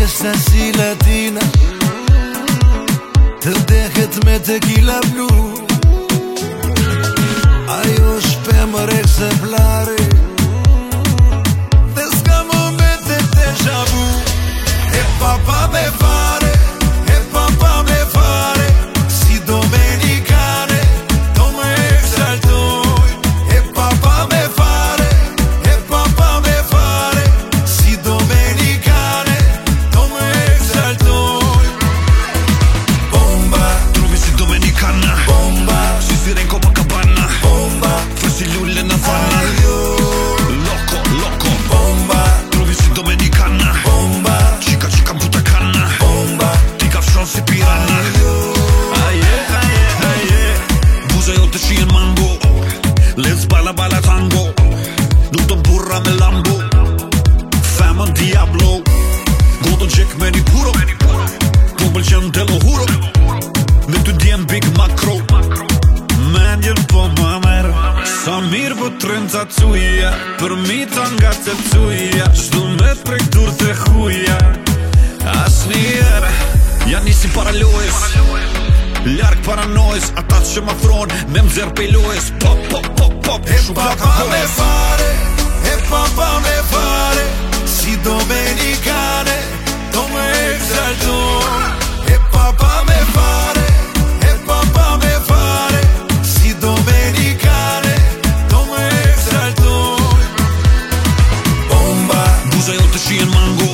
fiesta si latina të deket me tequila blu. Ajo shpemër eksemplari dhe s'ka momente deja vu. E papa me fare, e papa me fare, si domenicane, do me exaltoj. E papa me fare, e papa me fare, si domenicane, do me exaltoj. Bomba, Truvi si domenicana, bomba, si sire in Copacabana, bomba, farsi lulle na fanna. ajo. Loco, loco, Bomba, truvi si domenicana, bomba, chica chica puta canna, bomba, ti kafshon si piranha. Aje, aje, aje, buza jote qien mango, let's bala bala tango, nuk do burra me lambo, femën Diablo, godo gjek me një puro, po pëlqen delo huro, me ty djem big macro, mendjen po ma merë, sa mirë po trënca cuja, për mita nga të cuja, çdo met prej dur të huja, asnjëherë, ja nisi para lojës, larg paranojës, ata që ma thronë, me mzer pej lojës, pop, pop, pop, pop, e shumë papa plaka me hojës. fare, e papa me fare, si domenicane, do me exaltoj. E papa me fare, e papa me fare, si domenicane, do me exaltoj. Bomba, Buza jote qien mango,